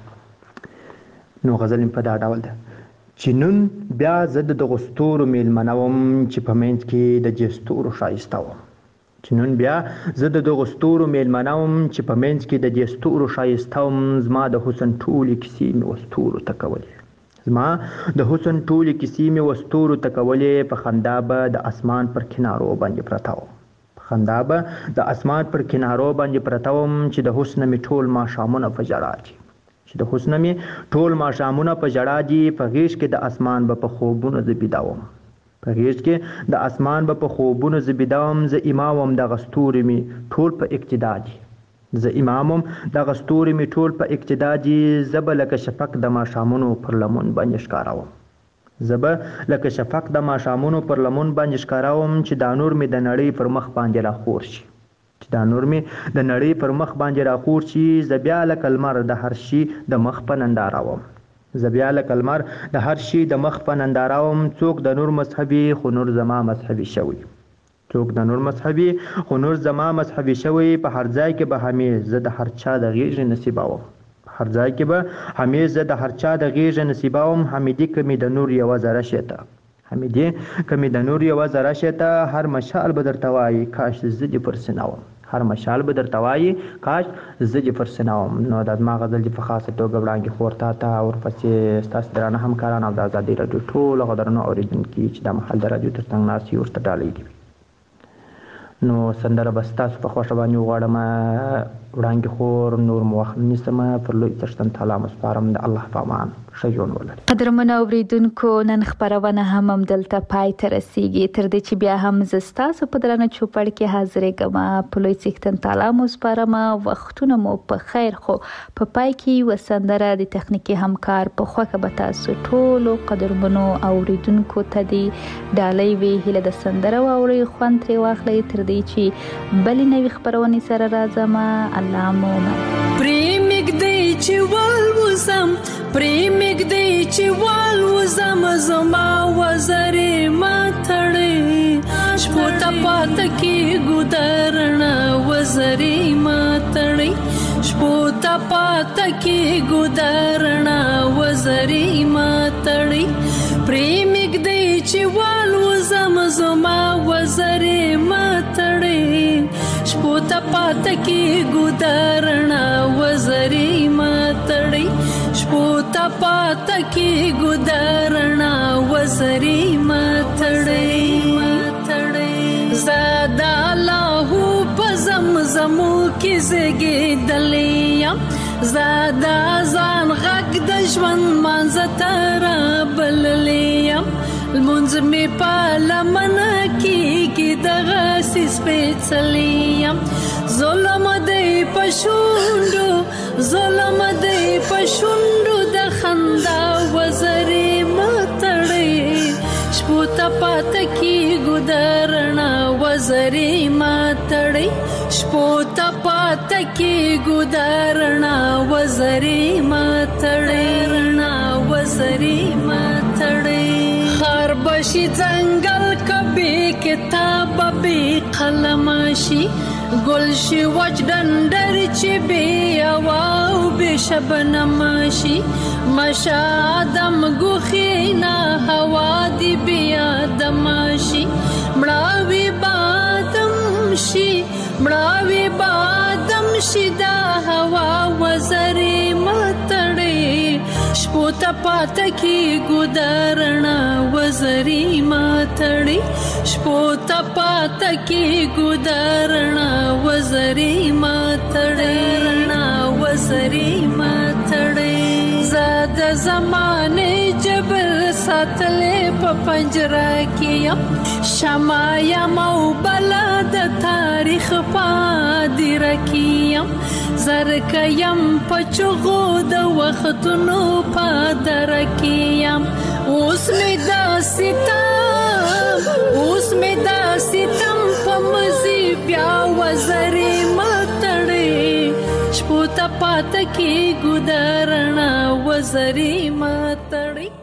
نو غزل مې په دا ډول ده چې نن بیا زه د دغو ستورو میلمنه وم چې په منځ کې د دې ستورو ښایسته وم. چې نن بیا زه د دغو ستورو میلمنه وم چې په منځ کې د دې ستورو ښایسته وم. زما د حسن ټولې کیسې مې و ستورو ته کولې. زما د حسن ټولې کیسې مې و ستورو ته کولې. په خندا به د اسمان پر کنارو باندې پرته وم. خندا به د اسمان پر کنارو باندې پرته وم چې د حسن مې ټول ماښامونه په ژړا دي. چې د حسن مې ټول ماښامونه په ژړا دي. په غېږ کې د اسمان به په خوبونو زه بیده وم. په غېږ کې د اسمان به په خوبونو زه بیده وم. زه امام وم دغه ستوري مې ټول په اقتدا دي. زه امام وم دغه ستوري مې ټول په اقتدا دي. زه به لکه شفق د ماښامونو پر لمن باندې ښکاره وم. زه به لکه شفق د ماښامونو پر لمن باندې ښکاره وم چې دا نور مې د نړۍ پر مخ باندې راخور شي. چې دا نور مې د نړۍ پر مخ باندې راخور شي. زه بیا لکه لمر د هر شي د مخ په ننداره وم. زه بیا لکه لمر د هر شي د مخ په ننداره وم. څوک د نور مذهبي خو نور زما مذهبي شوی. څوک د نور مذهبي خو نور زما مذهبي شوی. په هر ځای کې به همې زه د هر چا د غېږې نصیبه وم. هر ځای کې به همیشه د هر چا د غیږ نصیباوم حمیدی کمی د نور یو ذره شته حمیدی کمی د نور یو ذره شته هر مشال به درته وایي کاش زه دې پر سینه وم هر مشال به درته وایي کاش زه دې پر سینه وم. نو دا زما غزل دې په خاصه توګه وړاندې خور تا ته ورپسې ستاسو درانه همکاران او د ازادۍ راډیو ټول غدرنو اوریدونکي چې د محل د راډیو ترڅنګ ناست یو ورته ډالۍ دي. نو سندره به ستاسو په خوښه باندې وغواړم وړاندې خور نور مو وخت نیسم پر لوی څښتن تعالی مسپارم د الله په امان ښه ژوند ولري. قدرمنو اوریدونکو نن خپرونه هم همدلته پای ته رسیږي تر دې چې بیا هم زه ستاسو په درانه چوپړ کې حاضرېږم په لوی څښتن تعالی مسپارم وختونه مو په خیر. خو په پای کې یوه سندره د تخنیکي همکار په خوښه به تاسو ټولو قدرمنو اوریدونکو ته دې ډالۍ وي هیله د سندره واورئ خوند ترې واخلئ تر دې چې بلې نوې خپرونې سره راځم. الله مو پریمګ دی چې والوزم پریمګ دی چې والوزم زما وزرې ماتړې شپو ته پات کې ګودرنا وزرې ماتړې شپو ته پات کې ګودرنا وزرې ماتړې پریمګ دی چې والوزم زما وزرې ماتړې شپو ته پات کې ګودرنا وزرې ماتړې شپو ته پات کې ګودرنا وزرې ماتړې زادا الله په زمزمو کې زګېدلې زادا ځان غږ د ژوند منځ ته رابللې لمونځ مې په لمنه کېږي دغسې سپېڅلې ظلم دی په شونډو ظلم دی په شونډو د خندا وزرې ماتړې شپو ته پاته کې ګودرنا وزرې ماتړې شپو ته پاته کې ګودرنا وزرې ماتړې وزرې ماتړې خر بشي ځنګل کبي کتاب به قلم شي ګل شي وچ ډنډر چې بي او به شبنم شي مشا دم ګوخینا هوا دی بیا دم شي مړاوي بادم شي مړاوي بادم شي دا هوا وزرې ماتړې شپو ته پاته کې ګودرنا وزرې ماتړې شپو ته پاته کې ګودرنا وزرې ماتړې وزرې ماتړې زاد زمانه جبل ساتلې په پنجره کې شمع یم او بلا د تاریخ پادر کې زرک یم په چغو د وختونو پادر کې اوس مې دا ستم په مزي بیا وزرې ماتړې شپو ته پاته کې ګودرنا وزرې ماتړې